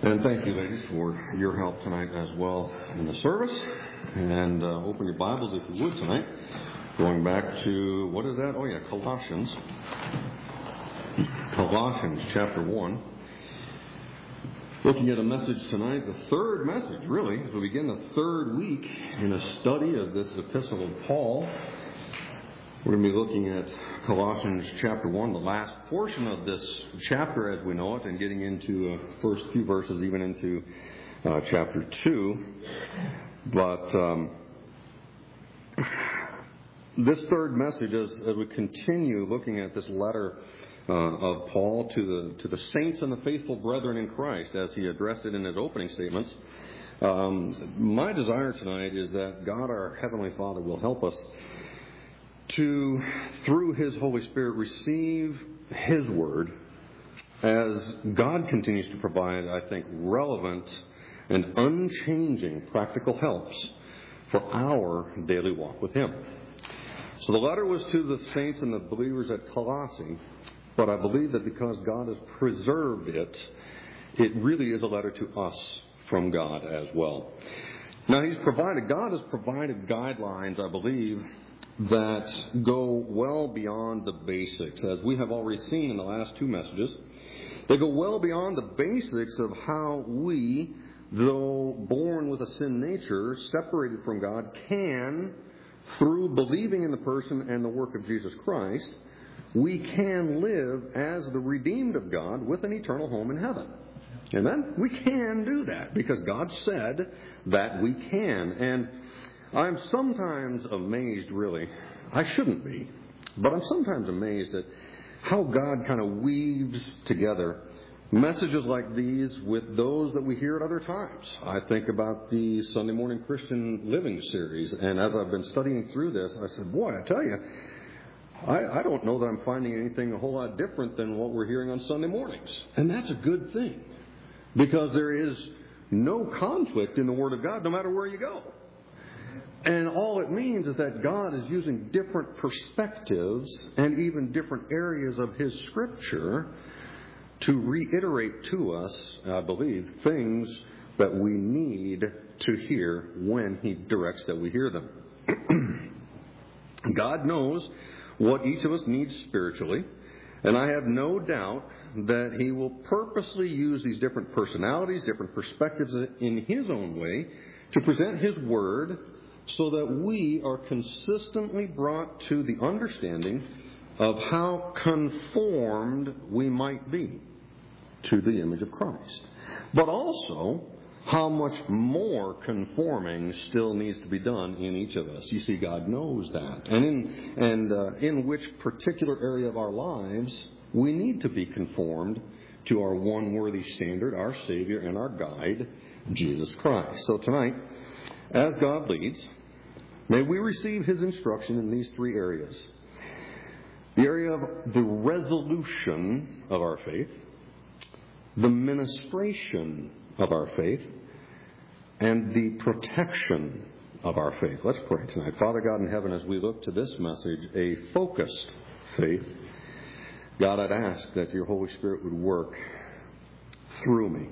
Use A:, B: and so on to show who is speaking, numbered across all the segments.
A: And thank you, ladies, for your help tonight as well in the service. And open your Bibles, if you would, tonight. Going back to, what is that? Oh, yeah, Colossians. Colossians chapter 1. Looking at a message tonight, the third message, really, as we begin the third week in a study of this epistle of Paul. We're going to be looking at Colossians chapter 1, the last portion of this chapter as we know it, and getting into first few verses, even into chapter 2. But this third message, as we continue looking at this letter of Paul to the saints and the faithful brethren in Christ, as he addressed it in his opening statements, my desire tonight is that God, our Heavenly Father, will help us to, through His Holy Spirit, receive His Word as God continues to provide, I think, relevant and unchanging practical helps for our daily walk with Him. So the letter was to the saints and the believers at Colossae, but I believe that because God has preserved it, it really is a letter to us from God as well. Now, God has provided guidelines, I believe, that go well beyond the basics. As we have already seen in the last two messages, they go well beyond the basics of how we, though born with a sin nature, separated from God, can, through believing in the person and the work of Jesus Christ, we can live as the redeemed of God with an eternal home in heaven. Amen? We can do that because God said that we can. And I'm sometimes amazed, really. I shouldn't be, but I'm sometimes amazed at how God kind of weaves together messages like these with those that we hear at other times. I think about the Sunday Morning Christian Living series, and as I've been studying through this, I said, boy, I tell you, I don't know that I'm finding anything a whole lot different than what we're hearing on Sunday mornings. And that's a good thing, because there is no conflict in the Word of God, no matter where you go. And all it means is that God is using different perspectives and even different areas of His Scripture to reiterate to us, I believe, things that we need to hear when He directs that we hear them. God knows what each of us needs spiritually, and I have no doubt that He will purposely use these different personalities, different perspectives in His own way to present His Word so that we are consistently brought to the understanding of how conformed we might be to the image of Christ. But also, how much more conforming still needs to be done in each of us. You see, God knows that. And in which particular area of our lives we need to be conformed to our one worthy standard, our Savior and our guide, Jesus Christ. So tonight, as God leads, may we receive His instruction in these three areas. The area of the resolution of our faith, the ministration of our faith, and the protection of our faith. Let's pray tonight. Father God in heaven, as we look to this message, a focused faith, God, I'd ask that Your Holy Spirit would work through me.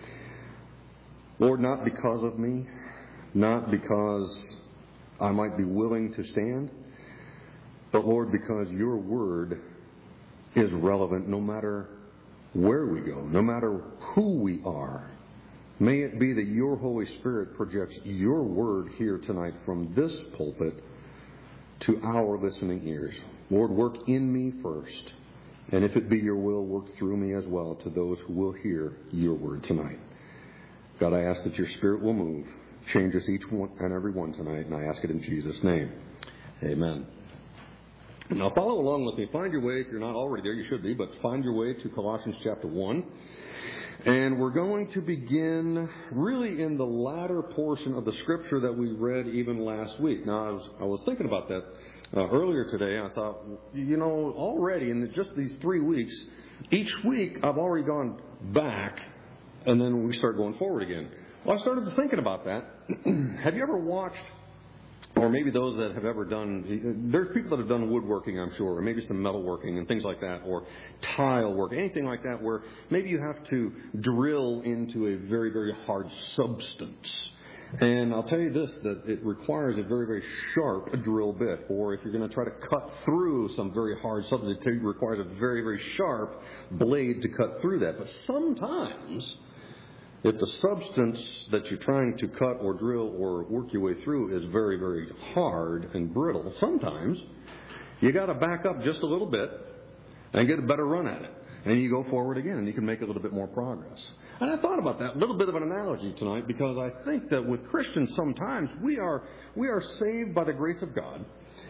A: Lord, not because of me, not because I might be willing to stand, but Lord, because Your Word is relevant no matter where we go, no matter who we are. May it be that Your Holy Spirit projects Your Word here tonight from this pulpit to our listening ears. Lord, work in me first, and if it be Your will, work through me as well to those who will hear Your Word tonight. God, I ask that Your Spirit will move. Change us each one and every one tonight, and I ask it in Jesus' name. Amen. Now follow along with me. Find your way, if you're not already there, you should be, but find your way to Colossians chapter 1. And we're going to begin really in the latter portion of the Scripture that we read even last week. Now, I was thinking about that earlier today. I thought, already in just these 3 weeks, each week I've already gone back, and then we start going forward again. Well, I started thinking about that. Have you ever watched or maybe those that have ever done, there's people that have done woodworking, I'm sure, or maybe some metalworking and things like that, or tile work, anything like that, where maybe you have to drill into a very, very hard substance. And I'll tell you this, that it requires a very, very sharp drill bit. Or if you're going to try to cut through some very hard substance, it requires a very, very sharp blade to cut through that. But sometimes, if the substance that you're trying to cut or drill or work your way through is very, very hard and brittle, sometimes you got to back up just a little bit and get a better run at it. And you go forward again, and you can make a little bit more progress. And I thought about that, a little bit of an analogy tonight, because I think that with Christians sometimes we are saved by the grace of God,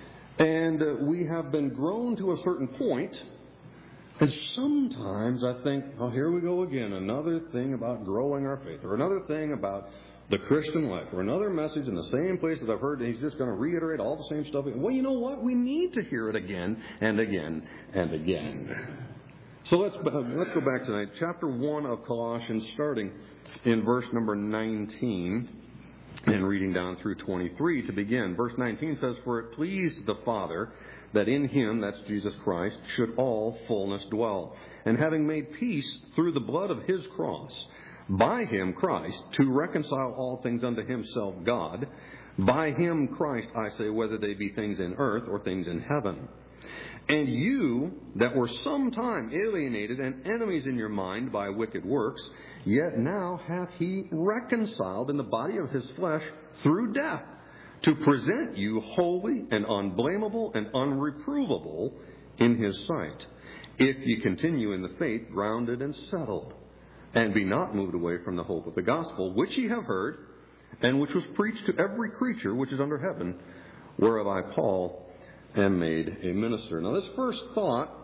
A: and we have been grown to a certain point, and sometimes I think, oh, here we go again, another thing about growing our faith, or another thing about the Christian life, or another message in the same place that I've heard, and he's just going to reiterate all the same stuff. Well, you know what? We need to hear it again and again and again. So let's go back tonight. Chapter 1 of Colossians, starting in verse number 19 and reading down through 23 to begin. Verse 19 says, "For it pleased the Father that in Him," that's Jesus Christ, "should all fullness dwell. And having made peace through the blood of His cross, by Him, Christ, to reconcile all things unto Himself, God. By Him, Christ, I say, whether they be things in earth or things in heaven. And you that were sometime alienated and enemies in your mind by wicked works, yet now hath He reconciled in the body of His flesh through death, to present you holy and unblameable and unreprovable in His sight, if ye continue in the faith, grounded and settled, and be not moved away from the hope of the gospel, which ye have heard, and which was preached to every creature which is under heaven, whereof I, Paul, am made a minister." Now, this first thought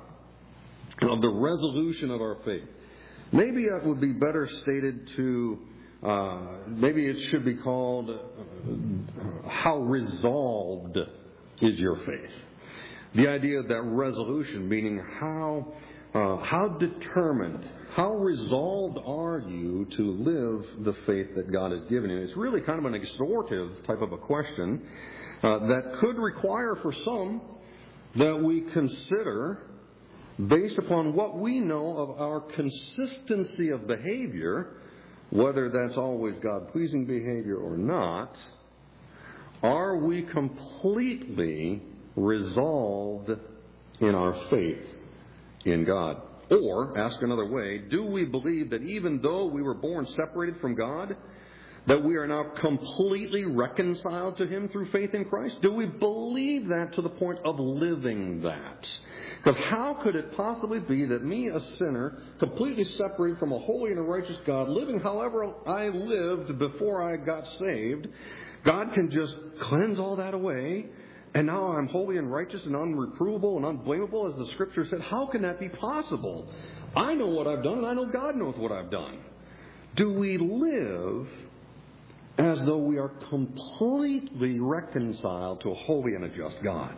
A: of the resolution of our faith, maybe it would be better stated to, maybe it should be called, how resolved is your faith? The idea of that resolution, meaning how determined, how resolved are you to live the faith that God has given you? It's really kind of an exhortative type of a question. That could require for some that we consider, based upon what we know of our consistency of behavior, whether that's always God-pleasing behavior or not, are we completely resolved in our faith in God? Or, ask another way, do we believe that even though we were born separated from God, that we are now completely reconciled to Him through faith in Christ? Do we believe that to the point of living that? Because how could it possibly be that me, a sinner, completely separated from a holy and a righteous God, living however I lived before I got saved, God can just cleanse all that away, and now I'm holy and righteous and unreprovable and unblameable, as the Scripture said? How can that be possible? I know what I've done, and I know God knows what I've done. Do we live as though we are completely reconciled to a holy and a just God?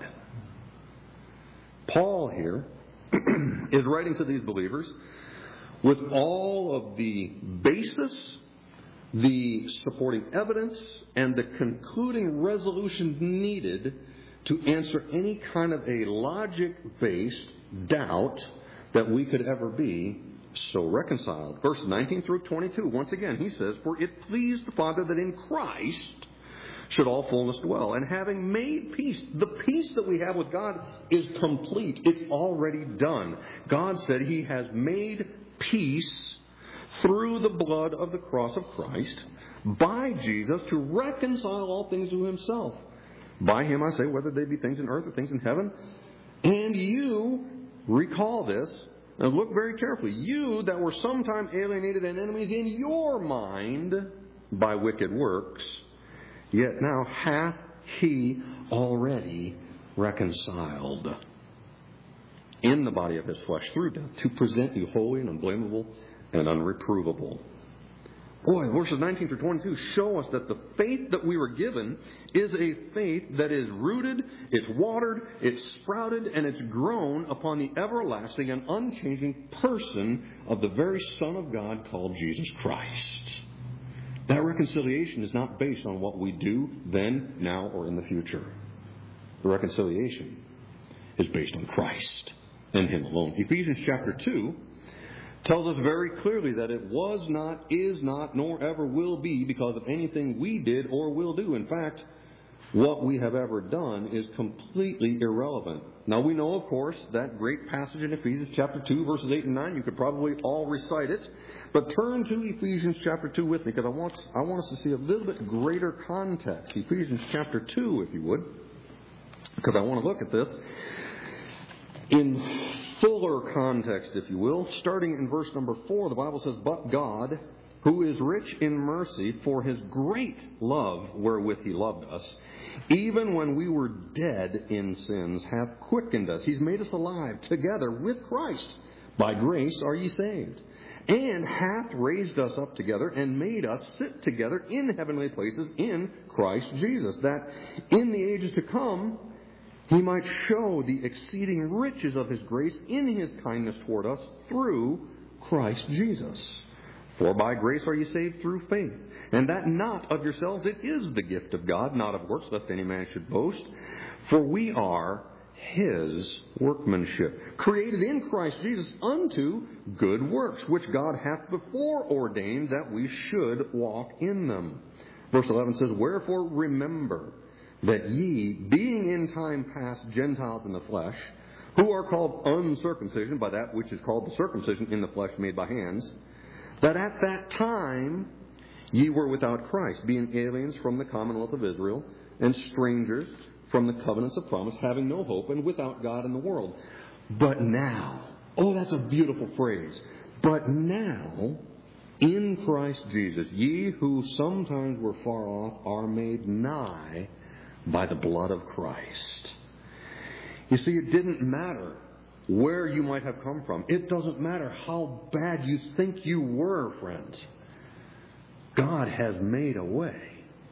A: Paul here is writing to these believers with all of the basis, the supporting evidence, and the concluding resolution needed to answer any kind of a logic-based doubt that we could ever be so reconciled. Verses 19 through 22, once again, he says, "For it pleased the Father that in Christ should all fullness dwell. And having made peace," the peace that we have with God is complete. It's already done. God said He has made peace through the blood of the cross of Christ, by Jesus, to reconcile all things to Himself. By Him, I say, whether they be things in earth or things in heaven. And you, recall this, now look very carefully. "You that were sometime alienated and enemies in your mind by wicked works, yet now hath He already reconciled in the body of His flesh through death, to present you holy and unblameable and unreprovable." Boy, verses 19 through 22 show us that the faith that we were given is a faith that is rooted, it's watered, it's sprouted, and it's grown upon the everlasting and unchanging person of the very Son of God called Jesus Christ. That reconciliation is not based on what we do then, now, or in the future. The reconciliation is based on Christ and Him alone. Ephesians chapter 2 tells us very clearly that it was not, is not, nor ever will be because of anything we did or will do. In fact, what we have ever done is completely irrelevant. Now we know, of course, that great passage in Ephesians chapter 2, verses 8 and 9. You could probably all recite it. But turn to Ephesians chapter 2 with me, because I want us to see a little bit greater context. Ephesians chapter 2, if you would, because I want to look at this in fuller context, if you will. Starting in verse number 4, the Bible says, "But God, who is rich in mercy, for His great love wherewith He loved us, even when we were dead in sins, hath quickened us." He's made us alive together with Christ. "By grace are ye saved, and hath raised us up together, and made us sit together in heavenly places in Christ Jesus, that in the ages to come He might show the exceeding riches of His grace in His kindness toward us through Christ Jesus. For by grace are ye saved through faith, and that not of yourselves, it is the gift of God, not of works, lest any man should boast. For we are His workmanship, created in Christ Jesus unto good works, which God hath before ordained that we should walk in them." Verse 11 says, "Wherefore remember that ye, being in time past Gentiles in the flesh, who are called uncircumcision by that which is called the circumcision in the flesh made by hands, that at that time ye were without Christ, being aliens from the commonwealth of Israel, and strangers from the covenants of promise, having no hope, and without God in the world. But now," oh, that's a beautiful phrase, "but now, in Christ Jesus, ye who sometimes were far off are made nigh by the blood of Christ." You see, it didn't matter where you might have come from. It doesn't matter how bad you think you were, friends. God has made a way.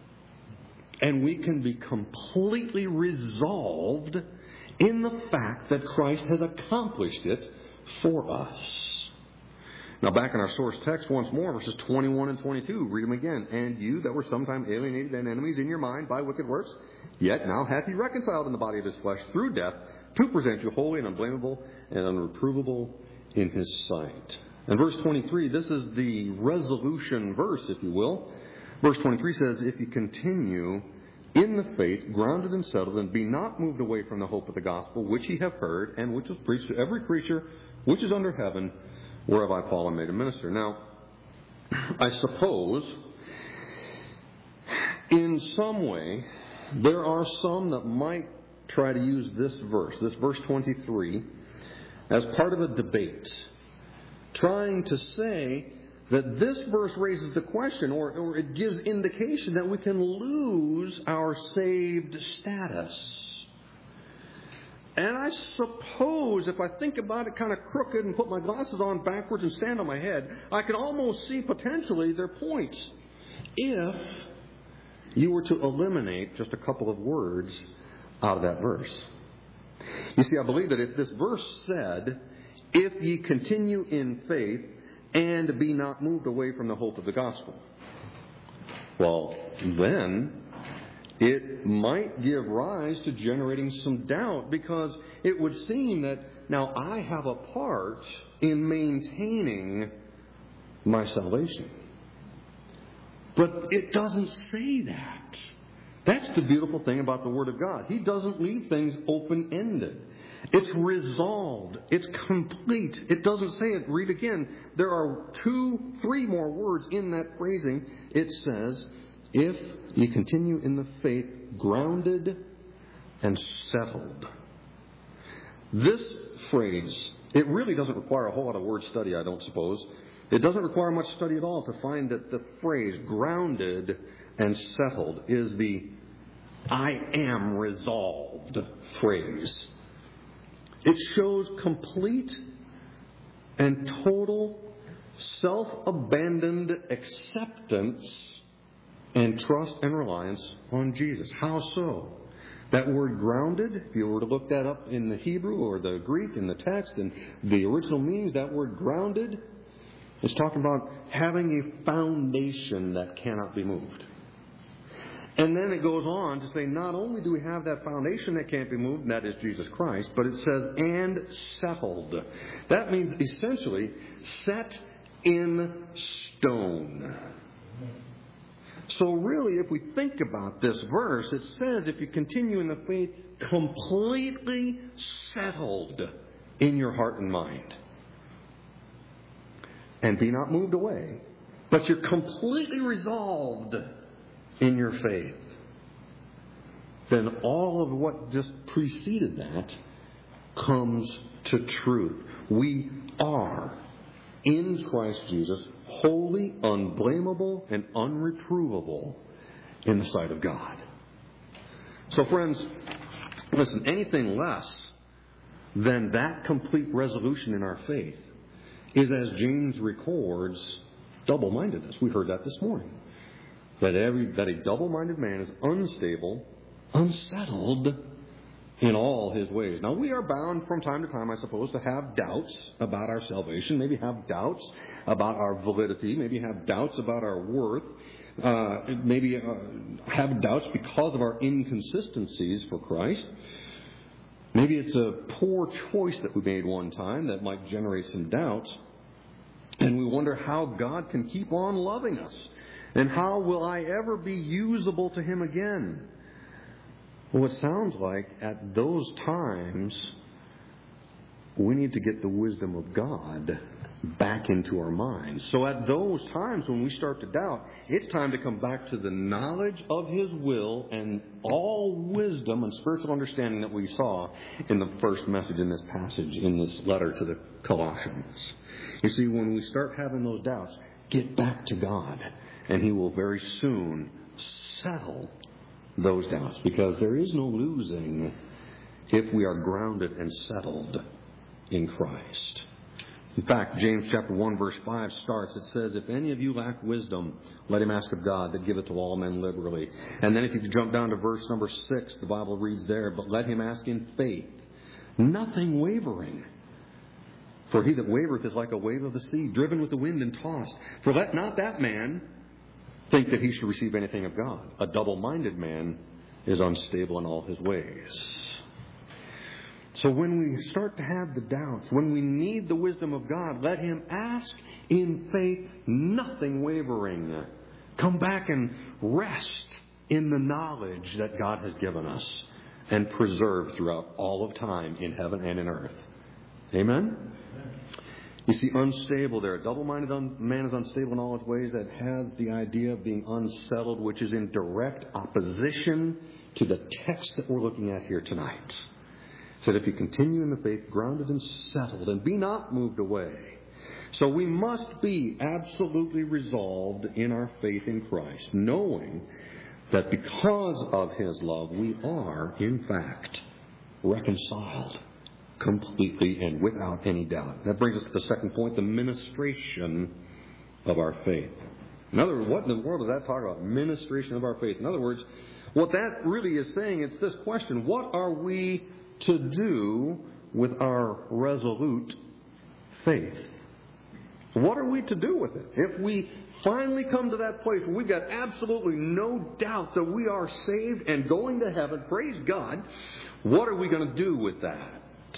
A: And we can be completely resolved in the fact that Christ has accomplished it for us. Now back in our source text once more, verses 21 and 22, read them again. "And you that were sometime alienated and enemies in your mind by wicked works, yet now hath He reconciled in the body of His flesh through death, to present you holy and unblameable and unreprovable in His sight." And verse 23, this is the resolution verse, if you will. Verse 23 says, "If you continue in the faith, grounded and settled, and be not moved away from the hope of the gospel, which ye have heard, and which is preached to every creature which is under heaven, whereof I, Paul, am made a minister." Now, I suppose, in some way, there are some that might try to use this verse 23, as part of a debate, trying to say that this verse raises the question, or it gives indication that we can lose our saved status. And I suppose, if I think about it kind of crooked and put my glasses on backwards and stand on my head, I can almost see potentially their point if you were to eliminate just a couple of words out of that verse. You see, I believe that if this verse said, "If ye continue in faith, and be not moved away from the hope of the gospel," well, then it might give rise to generating some doubt, because it would seem that now I have a part in maintaining my salvation. But it doesn't say that. That's the beautiful thing about the Word of God. He doesn't leave things open-ended. It's resolved. It's complete. It doesn't say it. Read again. There are 2-3 more words in that phrasing. It says, "If ye continue in the faith, grounded and settled." This phrase, it really doesn't require a whole lot of word study, I don't suppose. It doesn't require much study at all to find that the phrase "grounded and settled" is the "I am resolved" phrase. It shows complete and total self-abandoned acceptance and trust and reliance on Jesus. How so? That word "grounded," if you were to look that up in the Hebrew or the Greek in the text and the original meanings, that word "grounded" It's talking about having a foundation that cannot be moved. And then it goes on to say, not only do we have that foundation that can't be moved, and that is Jesus Christ, but it says, and settled. That means essentially set in stone. So really, if we think about this verse, it says, if you continue in the faith, completely settled in your heart and mind. And be not moved away, but you're completely resolved in your faith. Then all of what just preceded that comes to truth. We are in Christ Jesus holy, unblameable, and unreprovable in the sight of God. So friends, listen, anything less than that complete resolution in our faith is, as James records, double-mindedness. We heard that this morning. That a double-minded man is unstable, unsettled in all his ways. Now, we are bound from time to time, I suppose, to have doubts about our salvation, maybe have doubts about our validity, maybe have doubts about our worth, maybe have doubts because of our inconsistencies for Christ. Maybe it's a poor choice that we made one time that might generate some doubts. And we wonder how God can keep on loving us. And how will I ever be usable to Him again? Well, it sounds like at those times, we need to get the wisdom of God back into our minds. So at those times when we start to doubt, it's time to come back to the knowledge of His will and all wisdom and spiritual understanding that we saw in the first message in this passage, in this letter to the Colossians. You see, when we start having those doubts, get back to God, and He will very soon settle those doubts, because there is no losing if we are grounded and settled in Christ. In fact, James chapter 1 verse 5 starts, it says, if any of you lack wisdom, let him ask of God that giveth to all men liberally. And then if you jump down to verse number 6, the Bible reads there, but let him ask in faith, nothing wavering. For he that wavereth is like a wave of the sea, driven with the wind and tossed. For let not that man think that he should receive anything of God. A double-minded man is unstable in all his ways. So when we start to have the doubts, when we need the wisdom of God, let him ask in faith, nothing wavering. Come back and rest in the knowledge that God has given us and preserved throughout all of time in heaven and in earth. Amen? You see, unstable there. A double-minded man is unstable in all his ways. That has the idea of being unsettled, which is in direct opposition to the text that we're looking at here tonight. So that if you continue in the faith, grounded and settled, and be not moved away. So we must be absolutely resolved in our faith in Christ, knowing that because of His love, we are, in fact, reconciled completely and without any doubt. That brings us to the second point, the ministration of our faith. In other words, what in the world does that talk about? Ministration of our faith. In other words, what that really is saying, it's this question: what are we to do with our resolute faith? What are we to do with it? If we finally come to that place where we've got absolutely no doubt that we are saved and going to heaven, praise God, what are we going to do with that?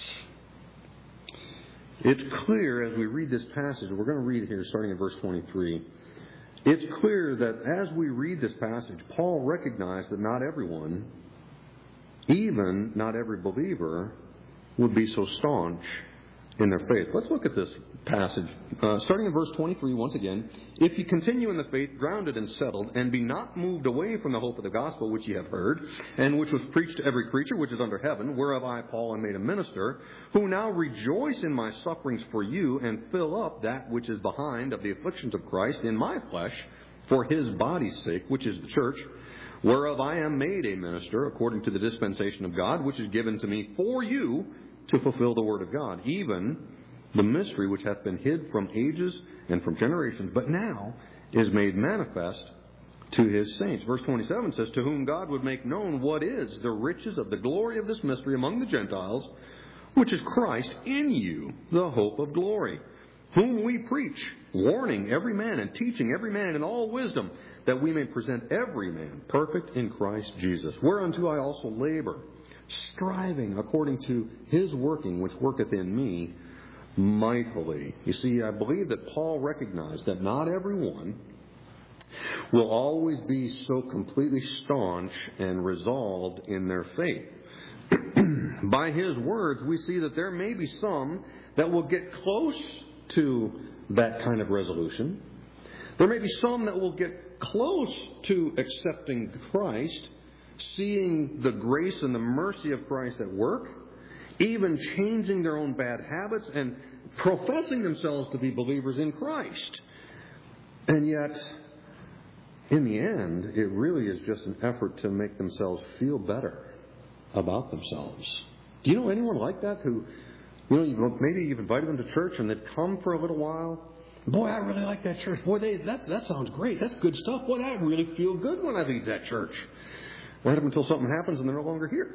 A: It's clear as we read this passage, we're going to read it here starting in verse 23. It's clear that as we read this passage, Paul recognized that not everyone, even not every believer, would be so staunch in their faith. Let's look at this passage. Starting in verse 23 once again. If you continue in the faith, grounded and settled, and be not moved away from the hope of the gospel which ye have heard, and which was preached to every creature which is under heaven, whereof I, Paul, am made a minister, who now rejoice in my sufferings for you, and fill up that which is behind of the afflictions of Christ in my flesh, for His body's sake, which is the church, whereof I am made a minister, according to the dispensation of God, which is given to me for you, to fulfill the word of God, even the mystery which hath been hid from ages and from generations, but now is made manifest to His saints. Verse 27 says, to whom God would make known what is the riches of the glory of this mystery among the Gentiles, which is Christ in you, the hope of glory. whom we preach, warning every man and teaching every man in all wisdom, that we may present every man perfect in Christ Jesus. Whereunto I also labor, striving according to His working which worketh in me mightily. You see, I believe that Paul recognized that not everyone will always be so completely staunch and resolved in their faith. By his words, we see that there may be some that will get close to that kind of resolution. There may be some that will get close to accepting Christ, seeing the grace and the mercy of Christ at work, even changing their own bad habits and professing themselves to be believers in Christ. And yet, in the end, it really is just an effort to make themselves feel better about themselves. Do you know anyone like that who, maybe you've invited them to church and they've come for a little while? Boy, I really like that church. Boy, that sounds great. That's good stuff. Boy, I really feel good when I leave that church. Right up until something happens and they're no longer here.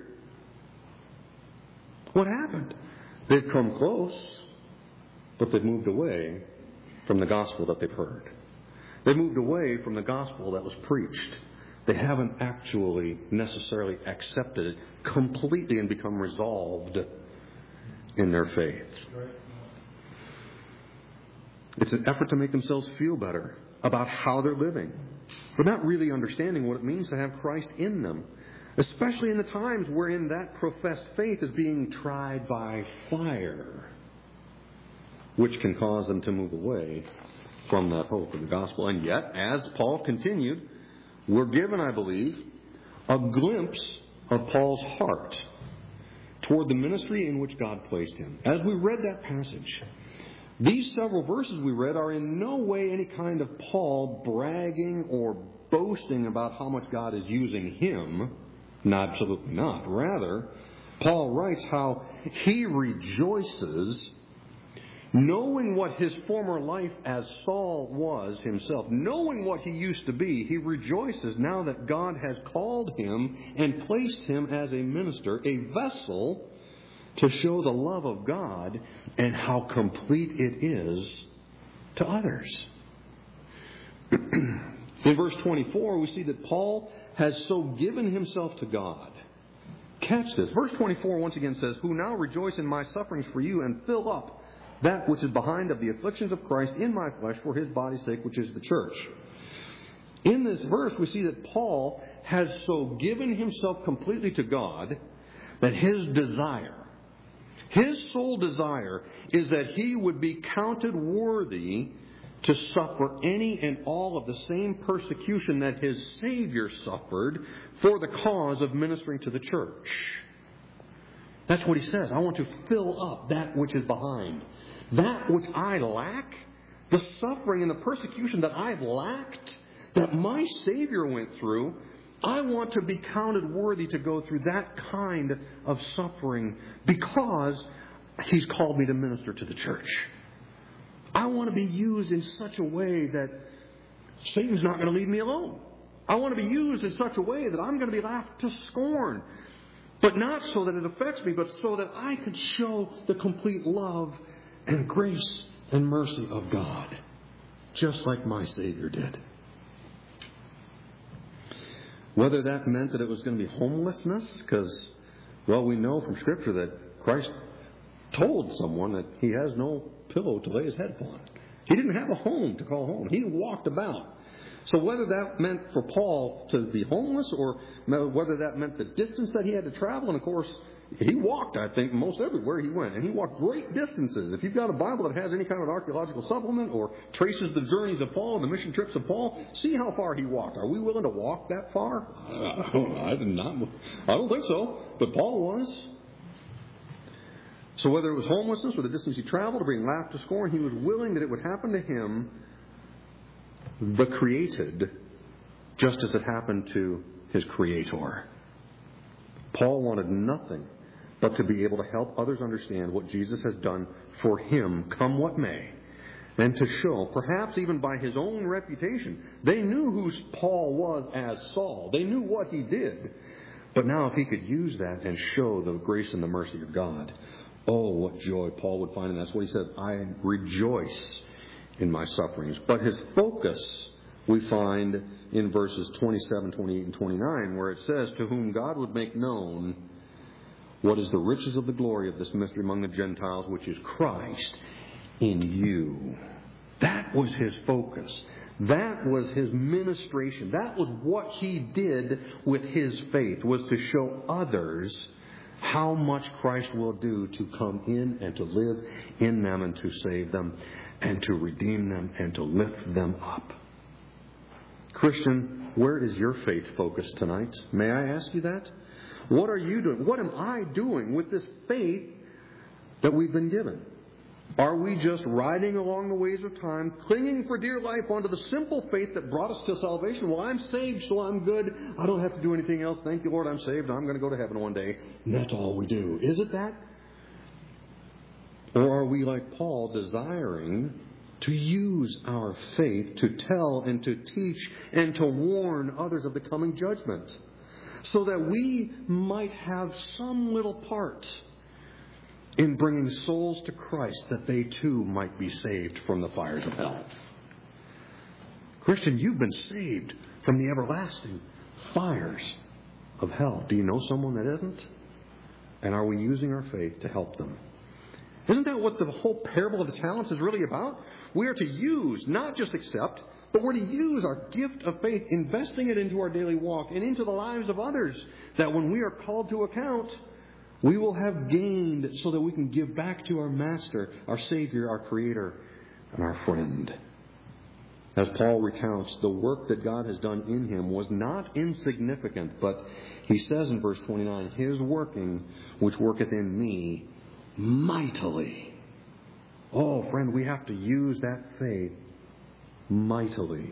A: What happened? They've come close, but they've moved away from the gospel that they've heard. They moved away from the gospel that was preached. They haven't actually necessarily accepted it completely and become resolved in their faith. It's an effort to make themselves feel better about how they're living, but not really understanding what it means to have Christ in them, especially in the times wherein that professed faith is being tried by fire, which can cause them to move away from that hope of the gospel. And yet, as Paul continued, we're given, I believe, a glimpse of Paul's heart toward the ministry in which God placed him. As we read that passage, these several verses we read are in no way any kind of Paul bragging or boasting about how much God is using him. No, absolutely not. Rather, Paul writes how he rejoices knowing what his former life as Saul was himself, knowing what he used to be. He rejoices now that God has called him and placed him as a minister, a vessel to show the love of God and how complete it is to others. In verse 24, we see that Paul has so given himself to God. Catch this. Verse 24 once again says, "Who now rejoice in my sufferings for you and fill up that which is behind of the afflictions of Christ in my flesh for his body's sake, which is the church." In this verse, we see that Paul has so given himself completely to God that his desire, his sole desire, is that he would be counted worthy to suffer any and all of the same persecution that his Savior suffered for the cause of ministering to the church. That's what he says. I want to fill up that which is behind. That which I lack, the suffering and the persecution that I've lacked, that my Savior went through, I want to be counted worthy to go through that kind of suffering because He's called me to minister to the church. I want to be used in such a way that Satan's not going to leave me alone. I want to be used in such a way that I'm going to be laughed to scorn. But not so that it affects me, but so that I could show the complete love and grace and mercy of God, just like my Savior did. Whether that meant that it was going to be homelessness, because, well, we know from Scripture that Christ told someone that he has no pillow to lay his head upon. He didn't have a home to call home. He walked about. So whether that meant for Paul to be homeless or whether that meant the distance that he had to travel, and of course, he walked, I think, most everywhere he went. And he walked great distances. If you've got a Bible that has any kind of archaeological supplement or traces the journeys of Paul and the mission trips of Paul, see how far he walked. Are we willing to walk that far? I don't think so. But Paul was. So whether it was homelessness or the distance he traveled or being laughed to scorn, he was willing that it would happen to him, the created, just as it happened to his Creator. Paul wanted nothing but to be able to help others understand what Jesus has done for him, come what may, and to show, perhaps even by his own reputation. They knew who Paul was as Saul. They knew what he did. But now if he could use that and show the grace and the mercy of God, Oh, what joy Paul would find in that. That's what he says, I rejoice in my sufferings. But his focus we find in verses 27, 28, and 29, where it says, to whom God would make known what is the riches of the glory of this mystery among the Gentiles, which is Christ in you. That was his focus. That was his ministration. That was what he did with his faith, was to show others how much Christ will do to come in and to live in them and to save them and to redeem them and to lift them up. Christian, where is your faith focused tonight? May I ask you that? What are you doing? What am I doing with this faith that we've been given? Are we just riding along the ways of time, clinging for dear life onto the simple faith that brought us to salvation? Well, I'm saved, so I'm good. I don't have to do anything else. Thank you, Lord, I'm saved. I'm going to go to heaven one day. And that's all we do. Is it that? Or are we like Paul, desiring to use our faith to tell and to teach and to warn others of the coming judgment, so that we might have some little part in bringing souls to Christ, that they too might be saved from the fires of hell? Christian, you've been saved from the everlasting fires of hell. Do you know someone that isn't? And are we using our faith to help them? Isn't that what the whole parable of the talents is really about? We are to use, not just accept, but we're to use our gift of faith, investing it into our daily walk and into the lives of others, that when we are called to account, we will have gained so that we can give back to our Master, our Savior, our Creator, and our friend. As Paul recounts, the work that God has done in him was not insignificant, but he says in verse 29, his working, which worketh in me, mightily. Oh, friend, we have to use that faith mightily.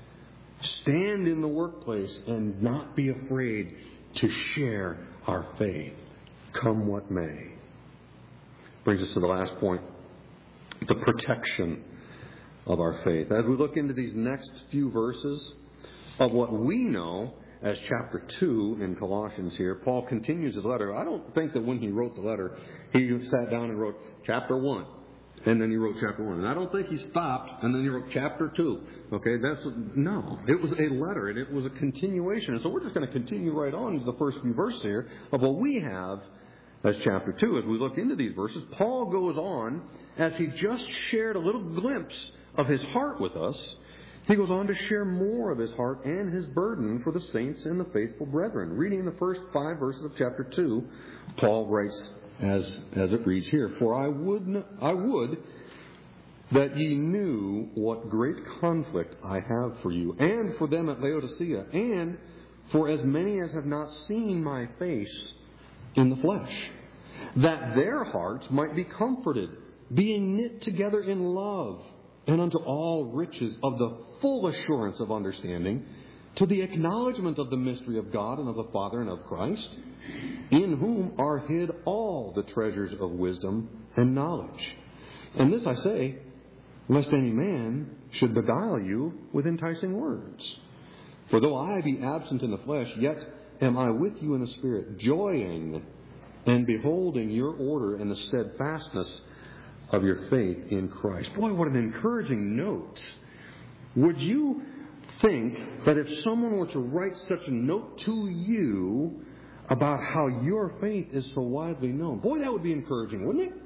A: Stand in the workplace and not be afraid to share our faith, come what may. Brings us to the last point, the protection of our faith. As we look into these next few verses of what we know as chapter 2 in Colossians here, Paul continues his letter. I don't think that when he wrote the letter, he sat down and wrote chapter 1. And then he wrote chapter 1. And I don't think he stopped and then he wrote chapter 2. Okay, no. It was a letter and it was a continuation. And so we're just going to continue right on to the first few verses here of what we have as chapter 2. As we look into these verses, Paul goes on, as he just shared a little glimpse of his heart with us, he goes on to share more of his heart and his burden for the saints and the faithful brethren. Reading the first 5 verses of chapter 2, Paul writes as it reads here, for I would that ye knew what great conflict I have for you, and for them at Laodicea, and for as many as have not seen my face in the flesh, that their hearts might be comforted, being knit together in love, and unto all riches of the full assurance of understanding, to the acknowledgement of the mystery of God and of the Father and of Christ, in whom are hid all the treasures of wisdom and knowledge. And this I say, lest any man should beguile you with enticing words. For though I be absent in the flesh, yet am I with you in the Spirit, joying and beholding your order and the steadfastness of your faith in Christ. Boy, what an encouraging note. Would you think that if someone were to write such a note to you about how your faith is so widely known, boy, that would be encouraging, wouldn't it?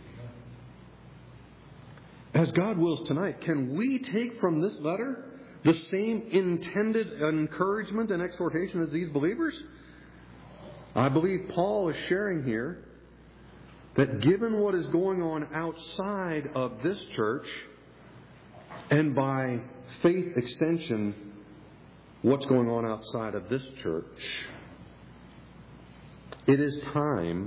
A: As God wills tonight, can we take from this letter the same intended encouragement and exhortation as these believers? I believe Paul is sharing here that given what is going on outside of this church, and by faith extension, what's going on outside of this church, it is time,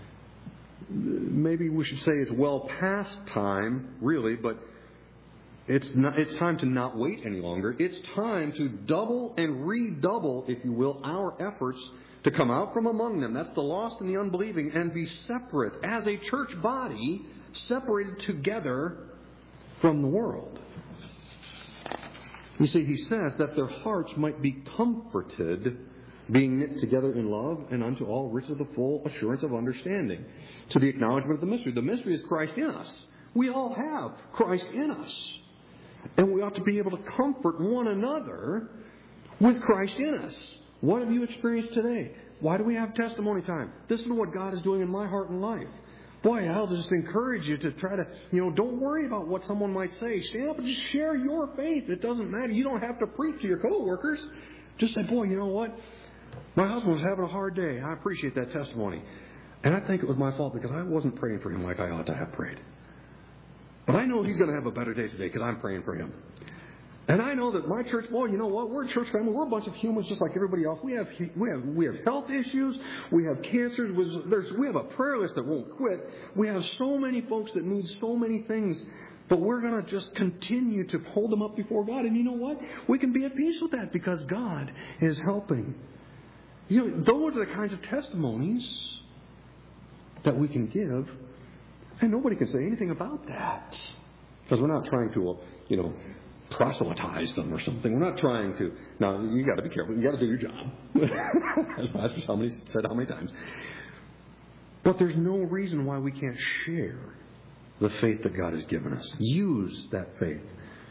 A: maybe we should say it's well past time, really, but it's time to not wait any longer. It's time to double and redouble, if you will, our efforts to come out from among them. That's the lost and the unbelieving, and be separate as a church body, separated together from the world. You see, he says that their hearts might be comforted being knit together in love, and unto all riches of the full assurance of understanding, to the acknowledgement of the mystery. The mystery is Christ in us. We all have Christ in us. And we ought to be able to comfort one another with Christ in us. What have you experienced today? Why do we have testimony time? This is what God is doing in my heart and life. Boy, I'll just encourage you to try to, don't worry about what someone might say. Stand up and just share your faith. It doesn't matter. You don't have to preach to your coworkers. Just say, boy, you know what? My husband was having a hard day. I appreciate that testimony. And I think it was my fault because I wasn't praying for him like I ought to have prayed. But I know he's going to have a better day today because I'm praying for him. And I know that my church, boy, you know what? We're a church family. We're a bunch of humans just like everybody else. We have health issues. We have cancers. We have a prayer list that won't quit. We have so many folks that need so many things. But we're going to just continue to hold them up before God. And you know what? We can be at peace with that because God is helping. Those are the kinds of testimonies that we can give. And nobody can say anything about that. Because we're not trying to, proselytize them or something. We're not trying to. Now, you got to be careful. You got to do your job. As Pastor somebody said how many times. But there's no reason why we can't share the faith that God has given us. Use that faith.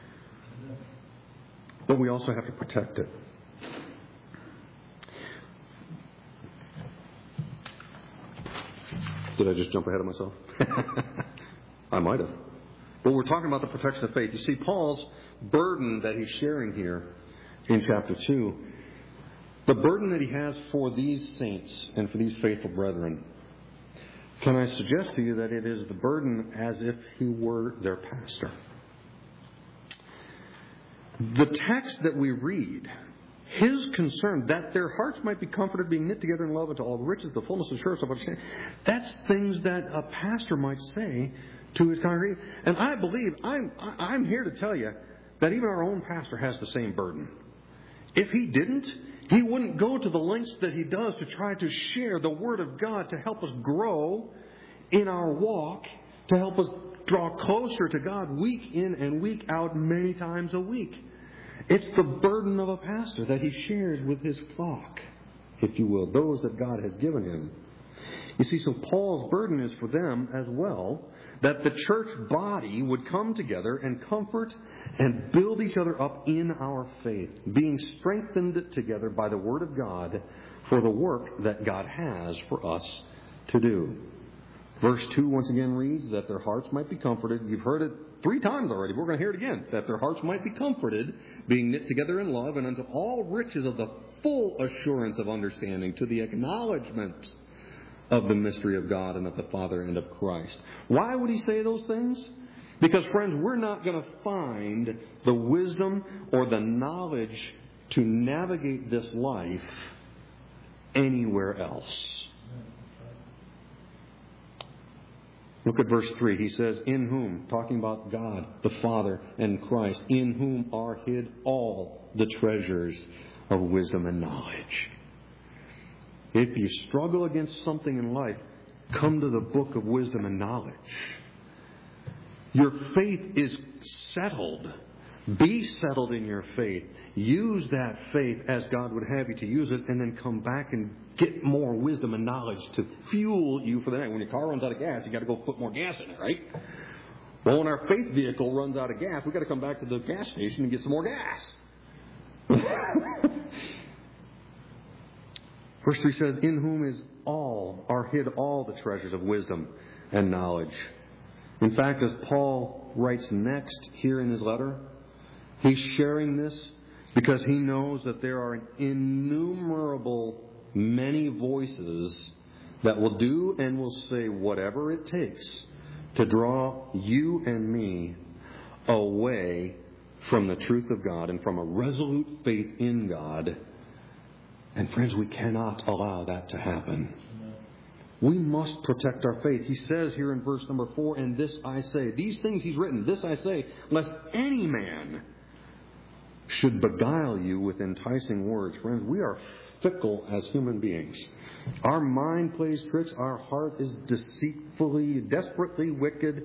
A: But we also have to protect it. Did I just jump ahead of myself? I might have. But we're talking about the protection of faith. You see, Paul's burden that he's sharing here in chapter 2, the burden that he has for these saints and for these faithful brethren, can I suggest to you that it is the burden as if he were their pastor? The text that we read, his concern that their hearts might be comforted, being knit together in love unto all the riches, the fullness and assurance of understanding, that's things that a pastor might say to his congregation. And I believe, I'm here to tell you that even our own pastor has the same burden. If he didn't, he wouldn't go to the lengths that he does to try to share the Word of God to help us grow in our walk, to help us draw closer to God week in and week out, many times a week. It's the burden of a pastor that he shares with his flock, if you will, those that God has given him. You see, so Paul's burden is for them as well, that the church body would come together and comfort and build each other up in our faith, being strengthened together by the Word of God for the work that God has for us to do. Verse 2 once again reads that their hearts might be comforted. You've heard it 3 times already. We're going to hear it again. That their hearts might be comforted, being knit together in love, and unto all riches of the full assurance of understanding, to the acknowledgement of the mystery of God and of the Father and of Christ. Why would he say those things? Because, friends, we're not going to find the wisdom or the knowledge to navigate this life anywhere else. Look at verse 3. He says, in whom, talking about God, the Father and Christ, in whom are hid all the treasures of wisdom and knowledge. If you struggle against something in life, come to the book of wisdom and knowledge. Your faith is settled. Be settled in your faith. Use that faith as God would have you to use it, and then come back and get more wisdom and knowledge to fuel you for the night. When your car runs out of gas, you got to go put more gas in it, right? Well, when our faith vehicle runs out of gas, we got to come back to the gas station and get some more gas. Verse 3 says, in whom are hid all the treasures of wisdom and knowledge. In fact, as Paul writes next here in his letter, he's sharing this because he knows that there are innumerable many voices that will do and will say whatever it takes to draw you and me away from the truth of God and from a resolute faith in God. And friends, we cannot allow that to happen. We must protect our faith. He says here in verse number 4, and this I say, these things he's written, this I say, lest any man should beguile you with enticing words. Friends, we are fickle as human beings. Our mind plays tricks. Our heart is deceitfully, desperately wicked.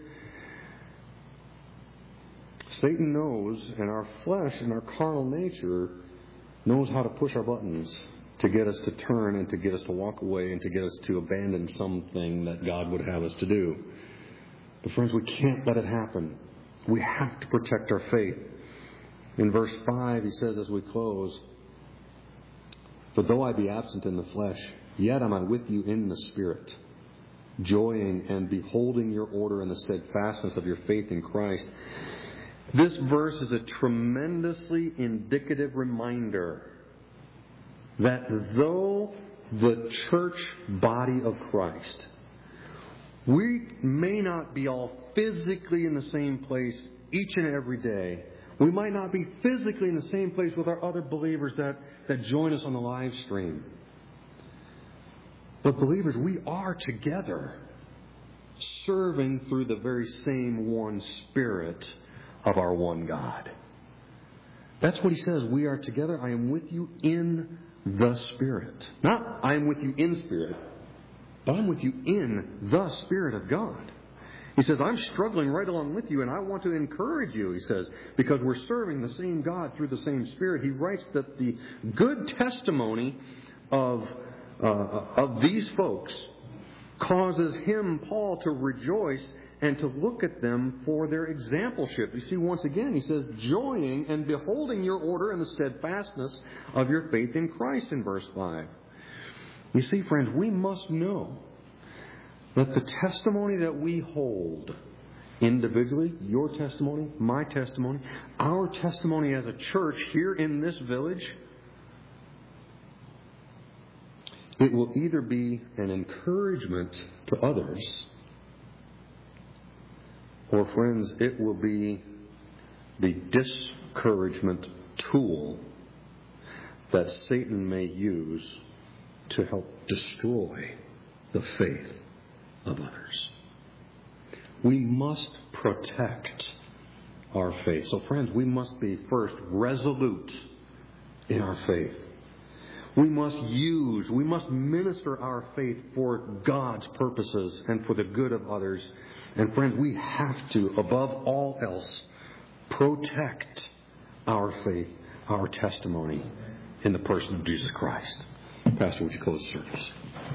A: Satan knows, and our flesh and our carnal nature knows how to push our buttons. to get us to turn and to get us to walk away and to get us to abandon something that God would have us to do. But friends, we can't let it happen. We have to protect our faith. In verse 5, he says as we close, "For though I be absent in the flesh, yet am I with you in the Spirit, joying and beholding your order and the steadfastness of your faith in Christ." This verse is a tremendously indicative reminder that though the church body of Christ, we may not be all physically in the same place each and every day. We might not be physically in the same place with our other believers that join us on the live stream. But believers, we are together, serving through the very same one Spirit of our one God. That's what he says. We are together. I am with you in the Spirit. Not I am with you in spirit, but I'm with you in the Spirit of God. He says, I'm struggling right along with you, and I want to encourage you, he says, because we're serving the same God through the same Spirit. He writes that the good testimony of these folks causes him, Paul, to rejoice and to look at them for their exampleship. You see, once again, he says, joying and beholding your order and the steadfastness of your faith in Christ in verse 5. You see, friends, we must know that the testimony that we hold individually, your testimony, my testimony, our testimony as a church here in this village, it will either be an encouragement to others, or, friends, it will be the discouragement tool that Satan may use to help destroy the faith of others. We must protect our faith. So, friends, we must be first resolute in our faith. We must minister our faith for God's purposes and for the good of others. And friends, we have to, above all else, protect our faith, our testimony in the person of Jesus Christ. Pastor, would you close the service?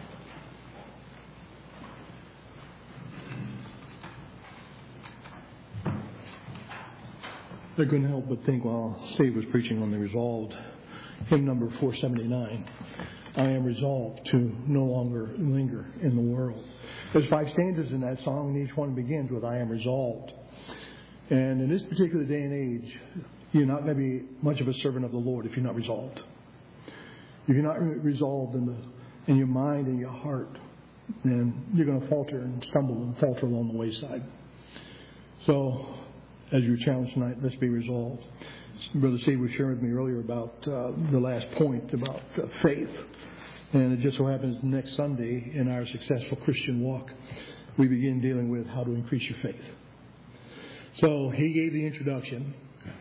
B: I couldn't help but think while Steve was preaching on the resolved, hymn number 479, I am resolved to no longer linger in the world. There's 5 stanzas in that song, and each one begins with I am resolved. And in this particular day and age, you're not going to be much of a servant of the Lord if you're not resolved. If you're not resolved in your mind and your heart, then you're going to falter and stumble and falter along the wayside. So, as you're challenged tonight, let's be resolved. Brother Steve was sharing with me earlier about the last point about faith. And it just so happens next Sunday in our successful Christian walk, we begin dealing with how to increase your faith. So he gave the introduction.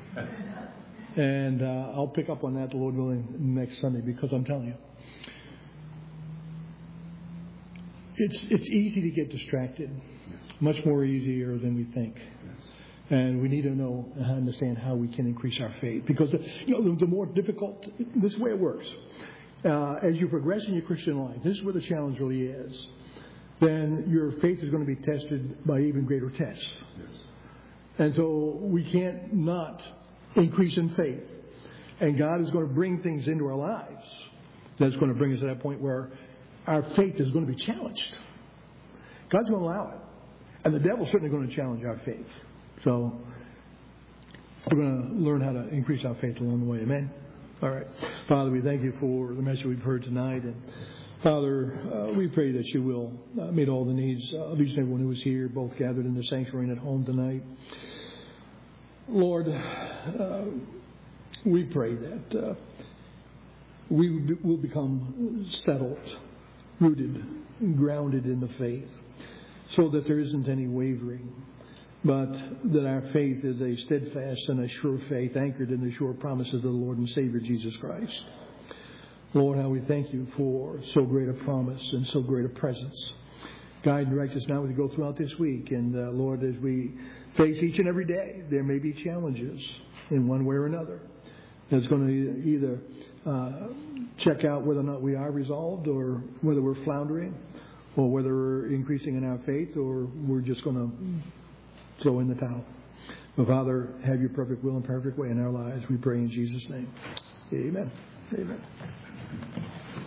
B: And I'll pick up on that, the Lord willing, next Sunday, because I'm telling you, it's easy to get distracted. Much more easier than we think. And we need to know and understand how we can increase our faith. Because the more difficult, this is the way it works. As you progress in your Christian life, this is where the challenge really is. Then your faith is going to be tested by even greater tests. Yes. And so we can't not increase in faith. And God is going to bring things into our lives that's going to bring us to that point where our faith is going to be challenged. God's going to allow it. And the devil's certainly going to challenge our faith. So we're going to learn how to increase our faith along the way. Amen? All right. Father, we thank you for the message we've heard tonight. And Father, we pray that you will meet all the needs of each and everyone who is here, both gathered in the sanctuary and at home tonight. Lord, we pray that we will become settled, rooted, grounded in the faith, so that there isn't any wavering, but that our faith is a steadfast and a sure faith anchored in the sure promises of the Lord and Savior Jesus Christ. Lord, how we thank you for so great a promise and so great a presence. Guide and direct us now as we go throughout this week. And Lord, as we face each and every day, there may be challenges in one way or another that's going to either check out whether or not we are resolved, or whether we're floundering, or whether we're increasing in our faith, or we're just going to throw in the towel. But Father, have your perfect will and perfect way in our lives. We pray in Jesus' name. Amen. Amen.